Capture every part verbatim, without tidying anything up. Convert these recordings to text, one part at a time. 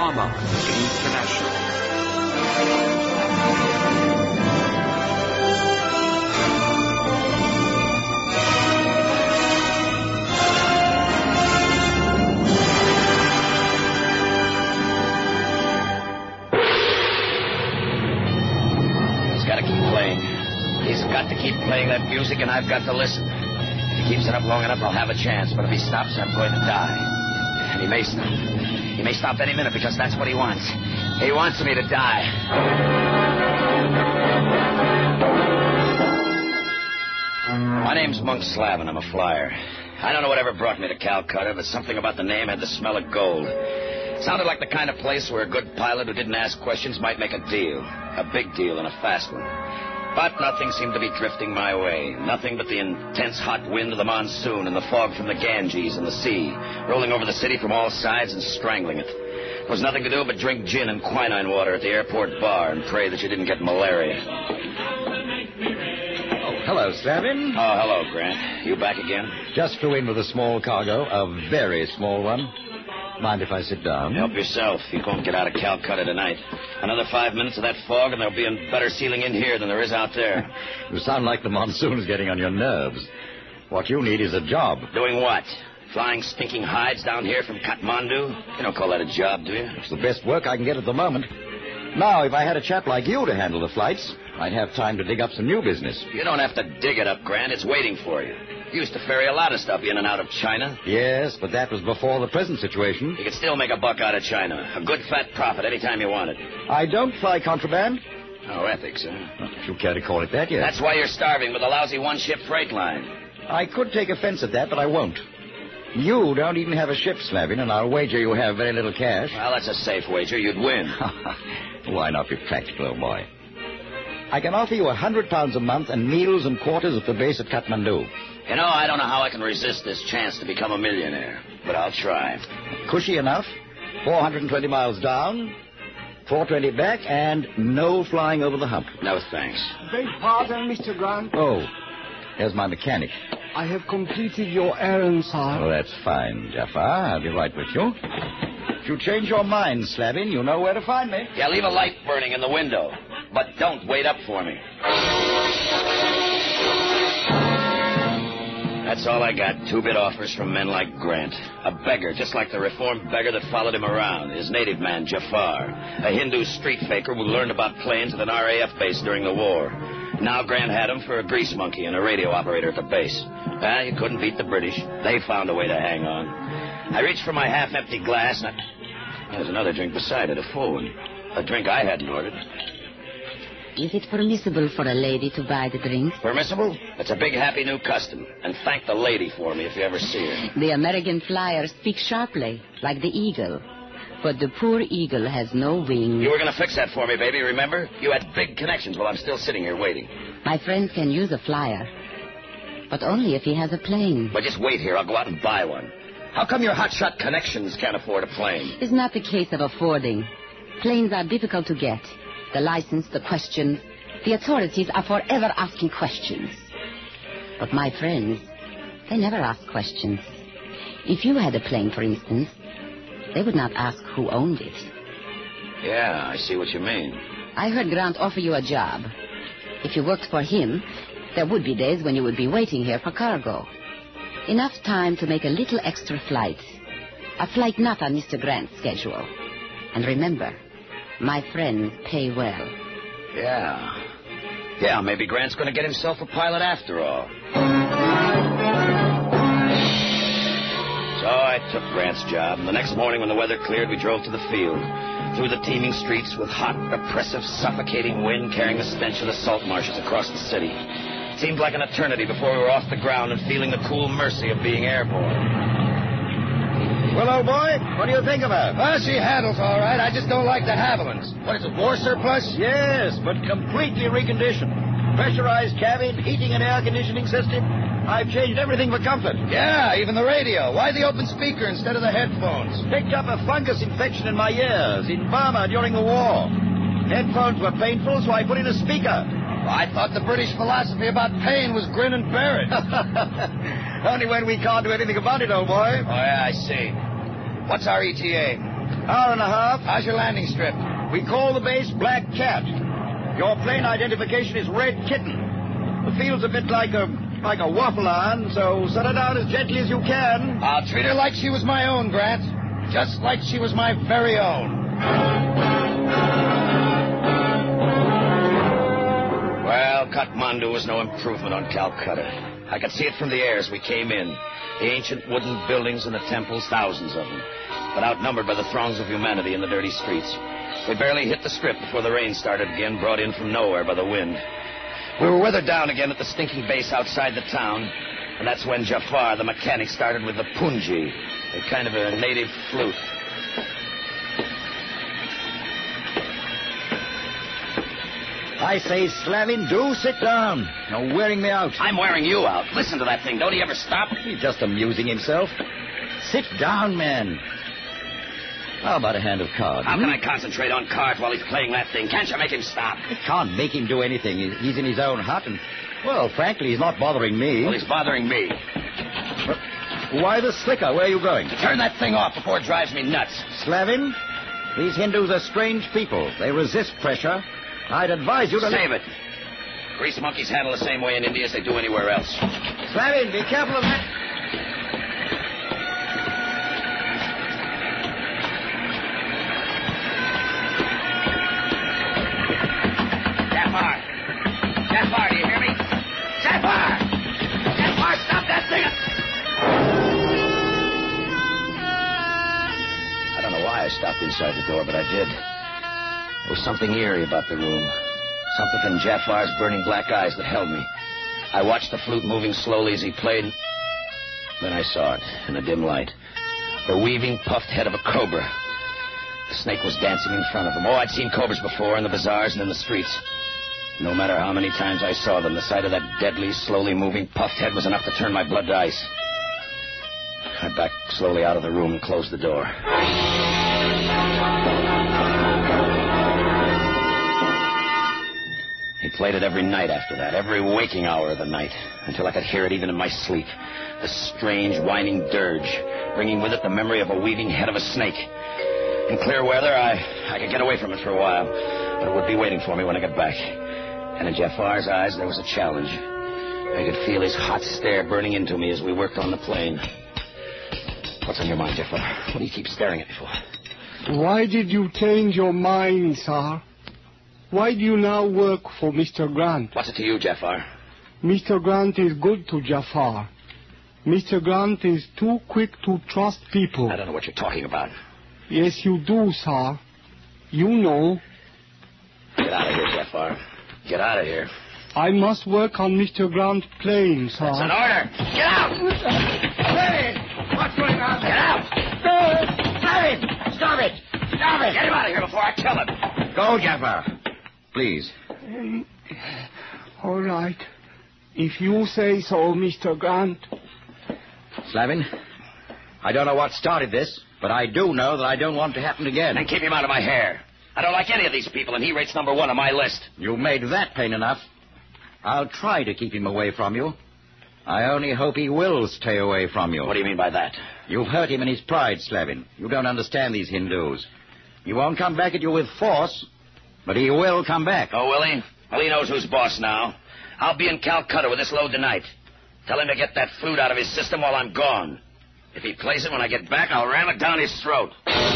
Drama International. He's got to keep playing. He's got to keep playing that music, and I've got to listen. If he keeps it up long enough, I'll have a chance. But if he stops, I'm going to die. And he may stop. He may stop any minute because that's what he wants. He wants me to die. My name's Monk Slavin. I'm a flyer. I don't know whatever brought me to Calcutta, but something about the name had the smell of gold. It sounded like the kind of place where a good pilot who didn't ask questions might make a deal. A big deal and a fast one. But nothing seemed to be drifting my way. Nothing but the intense hot wind of the monsoon and the fog from the Ganges and the sea, rolling over the city from all sides and strangling it. There was nothing to do but drink gin and quinine water at the airport bar and pray that you didn't get malaria. Oh, hello, Slavin. Oh, hello, Grant. You back again? Just flew in with a small cargo, a very small one. Mind if I sit down? Help yourself. You won't get out of Calcutta tonight. Another five minutes of that fog, and there'll be a better ceiling in here than there is out there. You sound like the monsoon's getting on your nerves. What you need is a job. Doing what? Flying stinking hides down here from Kathmandu? You don't call that a job, do you? It's the best work I can get at the moment. Now, if I had a chap like you to handle the flights, I'd have time to dig up some new business. You don't have to dig it up, Grant. It's waiting for you. You used to ferry a lot of stuff in and out of China. Yes, but that was before the present situation. You could still make a buck out of China. A good fat profit anytime you wanted. I don't fly contraband. Oh, ethics, huh? Well, if you care to call it that, yes. That's why you're starving with a lousy one-ship freight line. I could take offense at that, but I won't. You don't even have a ship, Slavin, and I'll wager you have very little cash. Well, that's a safe wager. You'd win. Why not be practical, old boy? I can offer you a hundred pounds a month and meals and quarters at the base at Kathmandu. You know, I don't know how I can resist this chance to become a millionaire, but I'll try. Cushy enough. four hundred twenty miles down, four twenty back, and no flying over the hump. No, thanks. Beg pardon, Mister Grant. Oh, there's my mechanic. I have completed your errand, sir. Oh, that's fine, Jafar. I'll be right with you. If you change your mind, Slavin, you know where to find me. Yeah, leave a light burning in the window, but don't wait up for me. That's all I got. Two-bit offers from men like Grant. A beggar, just like the reformed beggar that followed him around. His native man, Jafar. A Hindu street faker who learned about planes at an R A F base during the war. Now Grant had him for a grease monkey and a radio operator at the base. Ah, you couldn't beat the British. They found a way to hang on. I reached for my half-empty glass, and I... There's another drink beside it, a full one. A drink I hadn't ordered. Is it permissible for a lady to buy the drinks? Permissible? It's a big, happy new custom. And thank the lady for me if you ever see her. The American flyer speaks sharply, like the eagle. But the poor eagle has no wings. You were going to fix that for me, baby, remember? You had big connections while I'm still sitting here waiting. My friend can use a flyer, but only if he has a plane. But just wait here. I'll go out and buy one. How come your hotshot connections can't afford a plane? It's not the case of affording. Planes are difficult to get. The license, the questions. The authorities are forever asking questions. But my friends, they never ask questions. If you had a plane, for instance, they would not ask who owned it. Yeah, I see what you mean. I heard Grant offer you a job. If you worked for him, there would be days when you would be waiting here for cargo. Enough time to make a little extra flight. A flight not on Mister Grant's schedule. And remember, my friends pay well. Yeah. Yeah, maybe Grant's going to get himself a pilot after all. So I took Grant's job, and the next morning when the weather cleared, we drove to the field. Through the teeming streets with hot, oppressive, suffocating wind carrying the stench of the salt marshes across the city. It seemed like an eternity before we were off the ground and feeling the cool mercy of being airborne. Well, old boy, what do you think of her? Well, she handles all right. I just don't like the Havilands. What is it, war surplus? Yes, but completely reconditioned. Pressurized cabin, heating and air conditioning system. I've changed everything for comfort. Yeah, even the radio. Why the open speaker instead of the headphones? Picked up a fungus infection in my ears in Burma during the war. Headphones were painful, so I put in a speaker. Well, I thought the British philosophy about pain was grin and bear it. Only when we can't do anything about it, old boy. Oh, yeah, I see. What's our E T A? Hour and a half. How's your landing strip? We call the base Black Cat. Your plane identification is Red Kitten. The field's a bit like a like a waffle iron, so set her down as gently as you can. I'll treat her like she was my own, Grant. Just like she was my very own. Well, Kathmandu was no improvement on Calcutta. I could see it from the air as we came in. The ancient wooden buildings and the temples, thousands of them, but outnumbered by the throngs of humanity in the dirty streets. We barely hit the strip before the rain started again, brought in from nowhere by the wind. We were weathered down again at the stinking base outside the town, and that's when Jafar, the mechanic, started with the punji, a kind of a native flute. I say, Slavin, do sit down. You're wearing me out. I'm wearing you out. Listen to that thing. Don't he ever stop? He's just amusing himself. Sit down, man. How about a hand of cards? How hmm? can I concentrate on cards while he's playing that thing? Can't you make him stop? You can't make him do anything. He- He's in his own hut, and, well, frankly, he's not bothering me. Well, he's bothering me. Why the slicker? Where are you going? Turn that thing off before it drives me nuts. Slavin, these Hindus are strange people. They resist pressure. I'd advise you to... Save it. Grease monkeys handle the same way in India as they do anywhere else. Slavin, be careful of that. Jafar! Jafar, do you hear me? Jafar! Jafar, stop that thing! I don't know why I stopped inside the door, but I did. There was something eerie about the room. Something in Jafar's burning black eyes that held me. I watched the flute moving slowly as he played. Then I saw it in a dim light. The weaving, puffed head of a cobra. The snake was dancing in front of him. Oh, I'd seen cobras before in the bazaars and in the streets. No matter how many times I saw them, the sight of that deadly, slowly moving, puffed head was enough to turn my blood to ice. I backed slowly out of the room and closed the door. He played it every night after that, every waking hour of the night, until I could hear it even in my sleep. The strange, whining dirge, bringing with it the memory of a weaving head of a snake. In clear weather, I, I could get away from it for a while, but it would be waiting for me when I got back. And in Jafar's eyes, there was a challenge. I could feel his hot stare burning into me as we worked on the plane. What's on your mind, Jafar? What do you keep staring at me for? Why did you change your mind, sir? Why do you now work for Mister Grant? What's it to you, Jafar? Mister Grant is good to Jafar. Mister Grant is too quick to trust people. I don't know what you're talking about. Yes, you do, sir. You know. Get out of here, Jafar. Get out of here. I must work on Mister Grant's plane, sir. That's an order. Get out! Hey! What's going on? Get out! Stop it! Stop it! Stop it! Get him out of here before I kill him. Go, Jafar. Please. All right. If you say so, Mister Grant. Slavin, I don't know what started this, but I do know that I don't want it to happen again. Then keep him out of my hair. I don't like any of these people, and he rates number one on my list. You made that plain enough. I'll try to keep him away from you. I only hope he will stay away from you. What do you mean by that? You've hurt him in his pride, Slavin. You don't understand these Hindus. He won't come back at you with force, but he will come back. Oh, will he? Well, he knows who's boss now. I'll be in Calcutta with this load tonight. Tell him to get that flute out of his system while I'm gone. If he plays it when I get back, I'll ram it down his throat.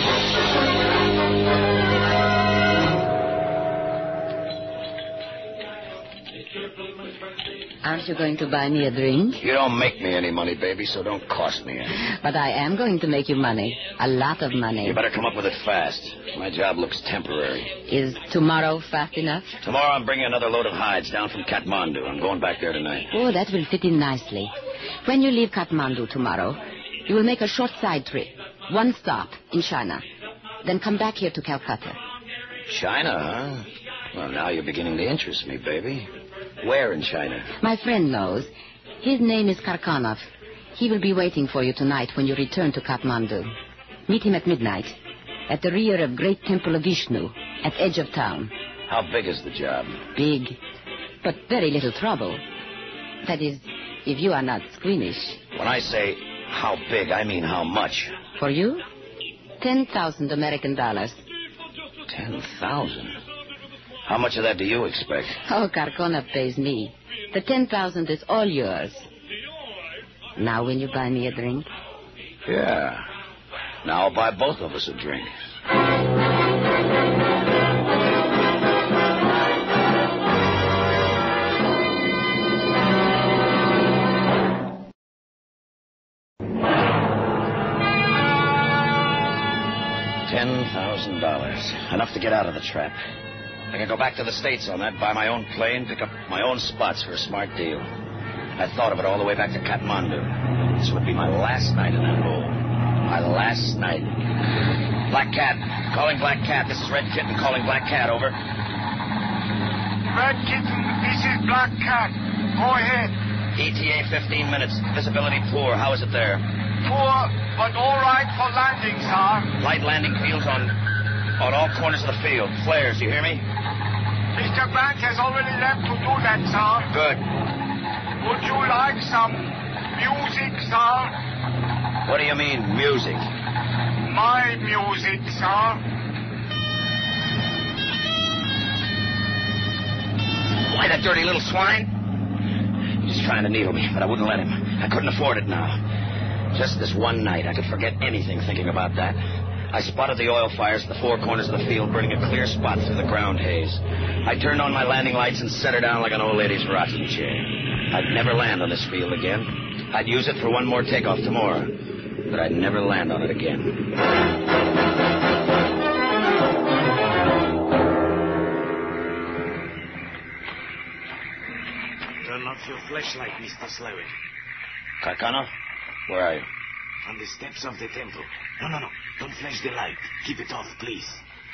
Aren't you going to buy me a drink? You don't make me any money, baby, so don't cost me any. But I am going to make you money. A lot of money. You better come up with it fast. My job looks temporary. Is tomorrow fast enough? Tomorrow I'm bringing another load of hides down from Kathmandu. I'm going back there tonight. Oh, that will fit in nicely. When you leave Kathmandu tomorrow, you will make a short side trip. One stop in China. Then come back here to Calcutta. China, huh? Well, now you're beginning to interest me, baby. Where in China? My friend knows. His name is Karkanov. He will be waiting for you tonight when you return to Kathmandu. Meet him at midnight, at the rear of Great Temple of Vishnu, at edge of town. How big is the job? Big, but very little trouble. That is, if you are not squeamish. When I say how big, I mean how much. For you? ten thousand American dollars. Ten thousand? How much of that do you expect? Oh, Carcona pays me. The ten thousand is all yours. Now will you buy me a drink? Yeah. Now I'll buy both of us a drink. Ten thousand dollars. Enough to get out of the trap. I can go back to the States on that, buy my own plane, pick up my own spots for a smart deal. I thought of it all the way back to Kathmandu. This would be my last night in that hole. My last night. Black Cat. Calling Black Cat. This is Red Kitten calling Black Cat, over. Red Kitten, this is Black Cat. Go ahead. E T A fifteen minutes. Visibility poor. How is it there? Poor, but all right for landing, sir. Light landing fields on on all corners of the field. Flares, you hear me? Mister Grant has already left to do that, sir. Good. Would you like some music, sir? What do you mean, music? My music, sir. Why, that dirty little swine? He's trying to needle me, but I wouldn't let him. I couldn't afford it now. Just this one night, I could forget anything thinking about that. I spotted the oil fires at the four corners of the field, burning a clear spot through the ground haze. I turned on my landing lights and set her down like an old lady's rocking chair. I'd never land on this field again. I'd use it for one more takeoff tomorrow, but I'd never land on it again. Turn off your flashlight, Mister Slevin. Carcano? Where are you? On the steps of the temple. No, no, no. Don't flash the light. Keep it off, please.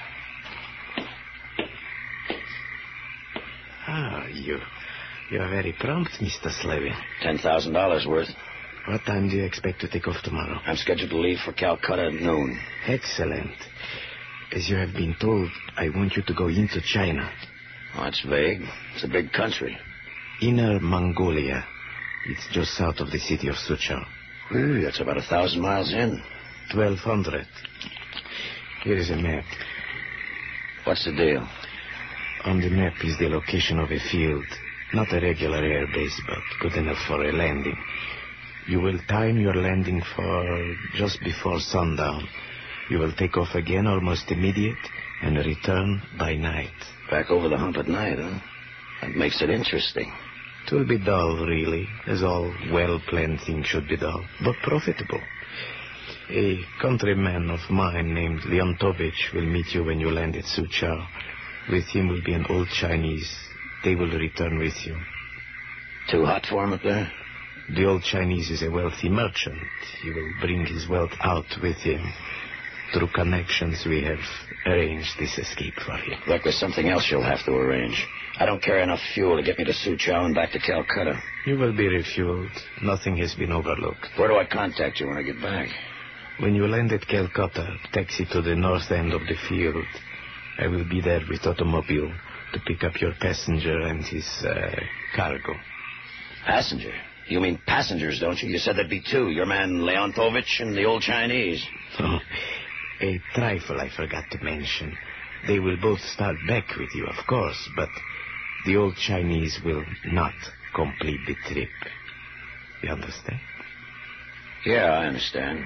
Ah, you... You are very prompt, Mister Slevin. Ten thousand dollars worth. What time do you expect to take off tomorrow? I'm scheduled to leave for Calcutta at noon. Excellent. As you have been told, I want you to go into China. Oh, that's vague. It's a big country. Inner Mongolia. It's just south of the city of Suchao. Ooh, that's about a thousand miles in. Twelve hundred. Here is a map. What's the deal? On the map is the location of a field. Not a regular air base, but good enough for a landing. You will time your landing for just before sundown. You will take off again almost immediate and return by night. Back over the hump at night, huh? That makes it interesting. It will be dull, really, as all well-planned things should be dull, but profitable. A countryman of mine named Leontovich will meet you when you land at Suchao. With him will be an old Chinese. They will return with you. Too hot for him up there? The old Chinese is a wealthy merchant. He will bring his wealth out with him. Through connections, we have arranged this escape for him. Like there's something else you'll have to arrange. I don't carry enough fuel to get me to Suchao and back to Calcutta. You will be refueled. Nothing has been overlooked. Where do I contact you when I get back? When you land at Calcutta, taxi to the north end of the field. I will be there with automobile to pick up your passenger and his uh, cargo. Passenger? You mean passengers, don't you? You said there'd be two. Your man Leontovich and the old Chinese. Oh, a trifle I forgot to mention. They will both start back with you, of course, but the old Chinese will not complete the trip. You understand? Yeah, I understand.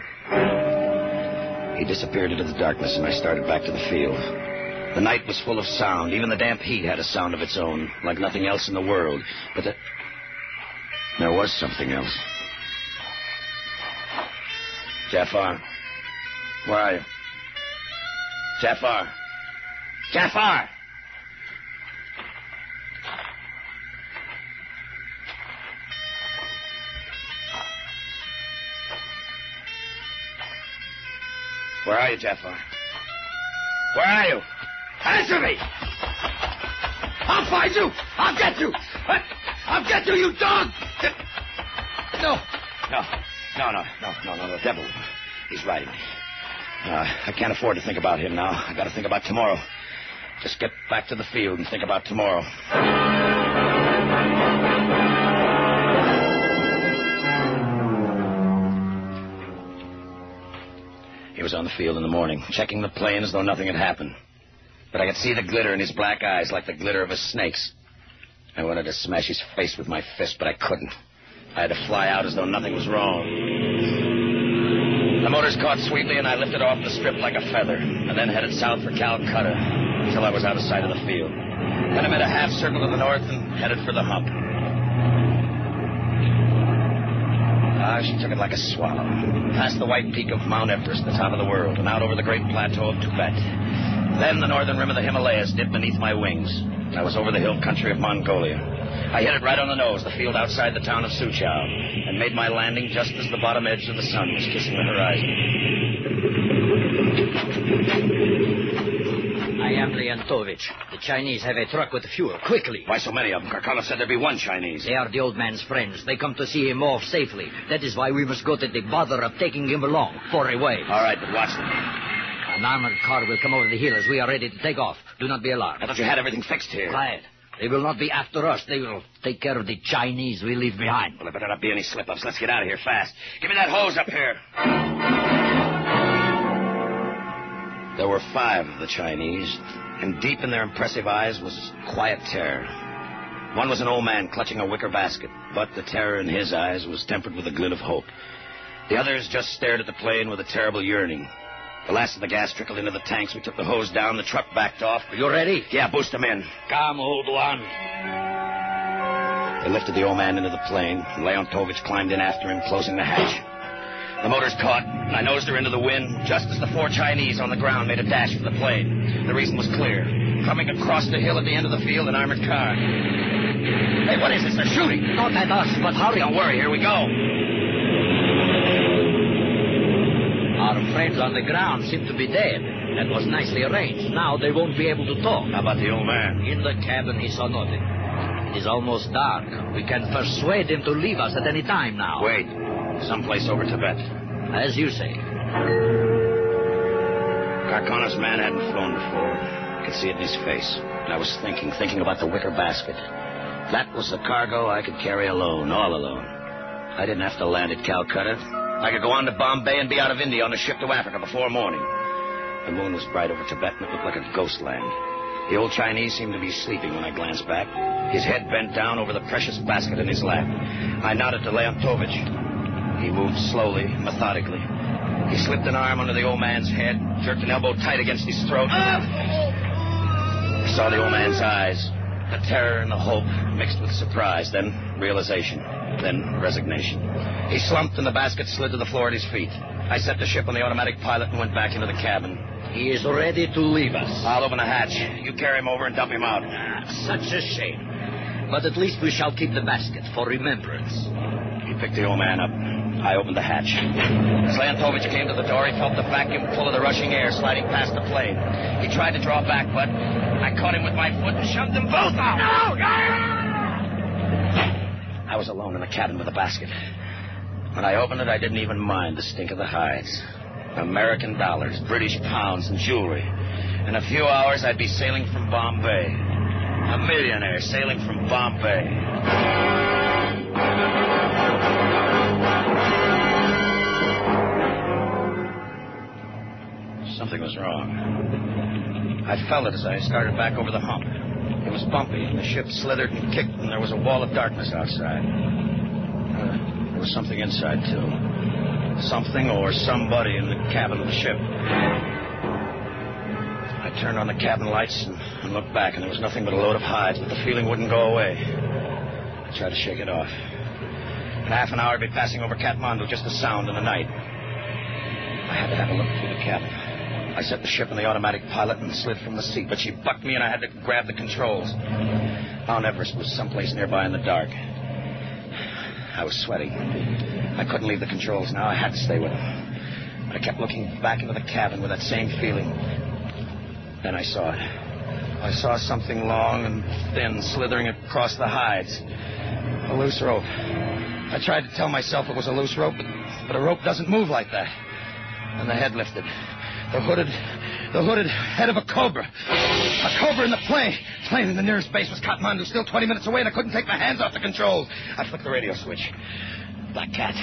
He disappeared into the darkness, and I started back to the field. The night was full of sound. Even the damp heat had a sound of its own, like nothing else in the world. But the... there was something else. Jafar, where are you? Jafar! Jafar! Where are you, Jafar? Where are you? Answer me! I'll find you! I'll get you! I'll get you, you dog! No. No. No, no, no, no, no, the devil. He's riding me. Uh, I can't afford to think about him now. I gotta think about tomorrow. Just get back to the field and think about tomorrow. was on the field in the morning, checking the plane as though nothing had happened. But I could see the glitter in his black eyes like the glitter of a snake's. I wanted to smash his face with my fist, but I couldn't. I had to fly out as though nothing was wrong. The motors caught sweetly, and I lifted off the strip like a feather, and then headed south for Calcutta until I was out of sight of the field. Then I made a half circle to the north and headed for the hump. Ah, she took it like a swallow. Past the white peak of Mount Everest, the top of the world, and out over the great plateau of Tibet. Then the northern rim of the Himalayas dipped beneath my wings. I was over the hill country of Mongolia. I hit it right on the nose, the field outside the town of Suchau, and made my landing just as the bottom edge of the sun was kissing the horizon. I am Leontovich. The Chinese have a truck with fuel. Quickly. Why so many of them? Karkanov said there'd be one Chinese. They are the old man's friends. They come to see him off safely. That is why we must go to the bother of taking him along for a way. All right, but watch them. An armored car will come over the hill as we are ready to take off. Do not be alarmed. I thought you had everything fixed here. Quiet. They will not be after us. They will take care of the Chinese we leave behind. Well, there better not be any slip-ups. Let's get out of here fast. Give me that hose up here. There were five of the Chinese, and deep in their impressive eyes was quiet terror. One was an old man clutching a wicker basket, but the terror in his eyes was tempered with a glint of hope. The others just stared at the plane with a terrible yearning. The last of the gas trickled into the tanks. We took the hose down. The truck backed off. Are you ready? Yeah, boost them in. Come, old one. They lifted the old man into the plane. Leontovich climbed in after him, closing the hatch. The motors caught, and I nosed her into the wind just as the four Chinese on the ground made a dash for the plane. The reason was clear. Coming across the hill at the end of the field, an armored car. Hey, what is this? They're shooting. Not at us, but hurry. Don't worry. Here we go. Our friends on the ground seem to be dead. That was nicely arranged. Now they won't be able to talk. How about the old man? In the cabin, he saw nothing. It is almost dark. We can persuade him to leave us at any time now. Wait. Someplace over Tibet. As you say. Karkanov's man hadn't flown before. I could see it in his face. And I was thinking, thinking about the wicker basket. That was the cargo I could carry alone, all alone. I didn't have to land at Calcutta. I could go on to Bombay and be out of India on a ship to Africa before morning. The moon was bright over Tibet, and it looked like a ghost land. The old Chinese seemed to be sleeping when I glanced back, his head bent down over the precious basket in his lap. I nodded to Leontovich. He moved slowly, methodically. He slipped an arm under the old man's head, jerked an elbow tight against his throat. I saw the old man's eyes, the terror and the hope mixed with surprise, then realization, then resignation. He slumped and the basket slid to the floor at his feet. I set the ship on the automatic pilot and went back into the cabin. He is ready to leave us. I'll open the hatch. You carry him over and dump him out. Ah, such a shame. But at least we shall keep the basket for remembrance. He picked the old man up. I opened the hatch. As Leontovich came to the door, he felt the vacuum full of the rushing air sliding past the plane. He tried to draw back, but I caught him with my foot and shoved them both out. No! I was alone in the cabin with the basket. When I opened it, I didn't even mind the stink of the hides. American dollars, British pounds, and jewelry. In a few hours, I'd be sailing from Bombay. A millionaire sailing from Bombay. Something was wrong. I felt it as I started back over the hump. It was bumpy, and the ship slithered and kicked, and there was a wall of darkness outside. Uh, there was something inside, too. Something or somebody in the cabin of the ship. I turned on the cabin lights and, and looked back, and there was nothing but a load of hides, but the feeling wouldn't go away. I tried to shake it off. In half an hour, I'd be passing over Kathmandu, just the sound in the night. I had to have a look through the cabin. I set the ship on the automatic pilot and slid from the seat, but she bucked me and I had to grab the controls. Mount Everest was someplace nearby in the dark. I was sweating. I couldn't leave the controls now. I had to stay with them. I kept looking back into the cabin with that same feeling. Then I saw it. I saw something long and thin slithering across the hides. A loose rope. I tried to tell myself it was a loose rope, but, but a rope doesn't move like that. And the head lifted. The hooded, the hooded head of a cobra. A cobra in the plane. Plane in the nearest base was Kathmandu, still twenty minutes away, and I couldn't take my hands off the controls. I flicked the radio switch. Black Cat.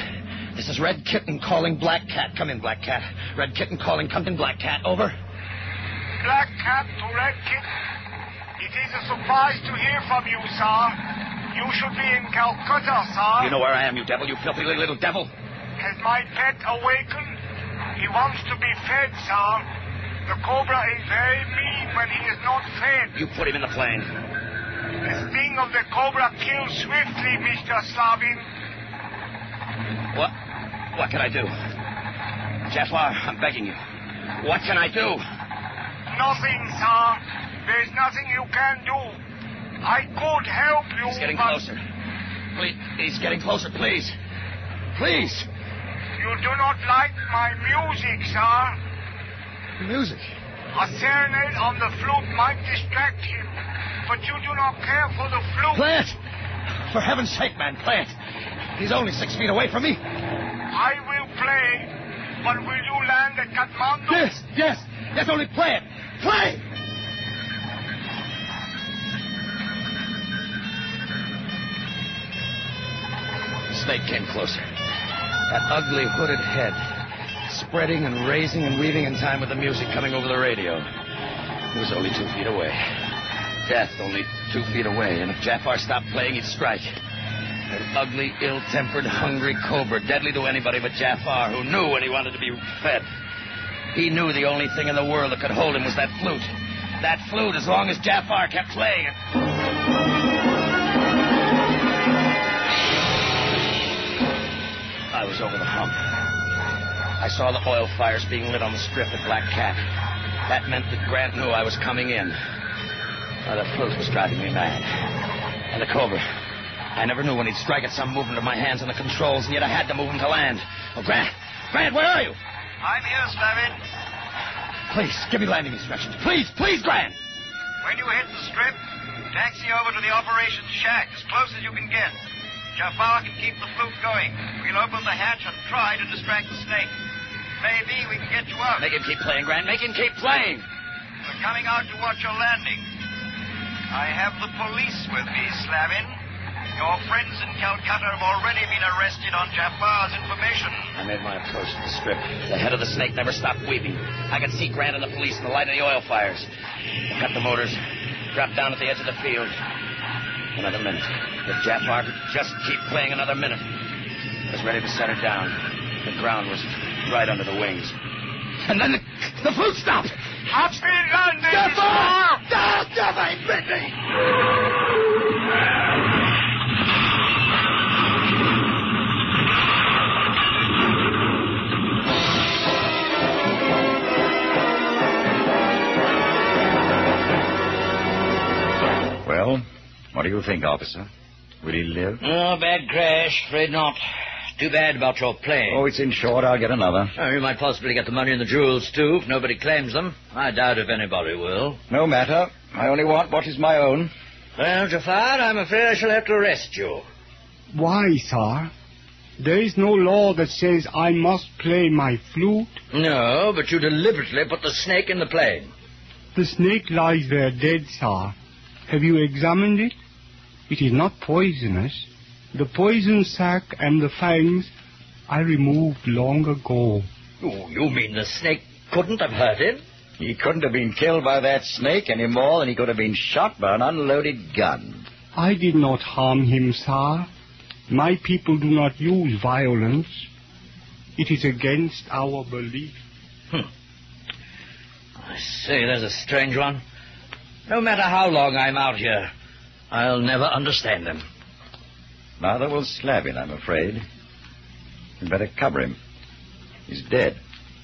This is Red Kitten calling Black Cat. Come in, Black Cat. Red Kitten calling. Come in, Black Cat. Over. Black Cat to Red Kitten. It is a surprise to hear from you, sir. You should be in Calcutta, sir. You know where I am, you devil, you filthy little devil. Has my pet awakened? He wants to be fed, sir. The cobra is very mean when he is not fed. You put him in the plane. The sting of the cobra kills swiftly, Mister Slavin. What? What can I do? Jafar, I'm begging you. What can I do? Nothing, sir. There's nothing you can do. I could help you, He's getting but... closer. Please, he's getting closer, please. Please. You do not like my music, sir. Music? A serenade on the flute might distract him, but you do not care for the flute. Play it! For heaven's sake, man, play it. He's only six feet away from me. I will play, but will you land at Kathmandu? Yes, yes, yes, only play it. Play! The snake came closer. That ugly hooded head, spreading and raising and weaving in time with the music coming over the radio. It was only two feet away. Death only two feet away, and if Jafar stopped playing, he'd strike. An ugly, ill-tempered, hungry cobra, deadly to anybody but Jafar, who knew when he wanted to be fed. He knew the only thing in the world that could hold him was that flute. That flute, as long as Jafar kept playing it. I was over the hump. I saw the oil fires being lit on the strip at Black Cat. That meant that Grant knew I was coming in. Oh, the flute was driving me mad. And the cobra. I never knew when he'd strike at some movement of my hands on the controls, and yet I had to move him to land. Oh, Grant! Grant, where are you? I'm here, Slavin. Please, give me landing instructions. Please, please, Grant! When you hit the strip, taxi over to the operations shack as close as you can get. Jafar can keep the flute going. We'll open the hatch and try to distract the snake. Maybe we can get you out. Make him keep playing, Grant. Make him keep playing. We're coming out to watch your landing. I have the police with me, Slavin. Your friends in Calcutta have already been arrested on Jafar's information. I made my approach to the strip. The head of the snake never stopped weeping. I could see Grant and the police in the light of the oil fires. They cut the motors, dropped down at the edge of the field. Another minute. If Jafar could just keep playing another minute. I was ready to set her down. The ground was right under the wings. And then the, the flute stopped. Happy landing! Jafar! Jafar! Jafar! He bit me! Well, what do you think, officer? Will he live? Oh, bad crash. Afraid not. Too bad about your plane. Oh, it's insured. I'll get another. Oh, you might possibly get the money and the jewels, too, if nobody claims them. I doubt if anybody will. No matter. I only want what is my own. Well, Jafar, I'm afraid I shall have to arrest you. Why, sir? There is no law that says I must play my flute. No, but you deliberately put the snake in the plane. The snake lies there dead, sir. Have you examined it? It is not poisonous. The poison sac and the fangs I removed long ago. Oh, you mean the snake couldn't have hurt him? He couldn't have been killed by that snake any more than he could have been shot by an unloaded gun. I did not harm him, sir. My people do not use violence. It is against our belief. Hmm. I say, there's a strange one. No matter how long I'm out here, I'll never understand him. Neither will Slavin, I'm afraid. You'd better cover him. He's dead.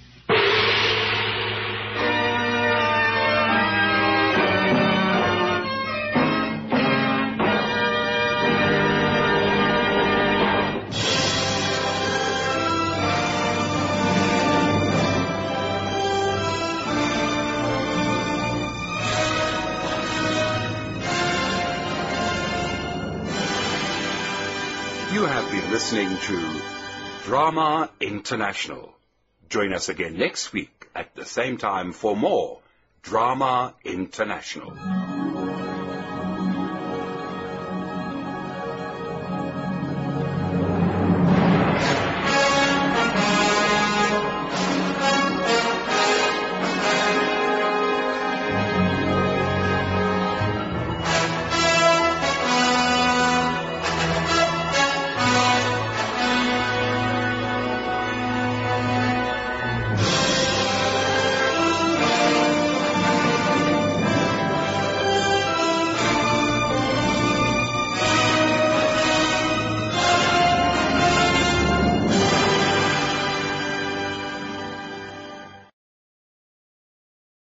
You have been listening to Drama International. Join us again next week at the same time for more Drama International.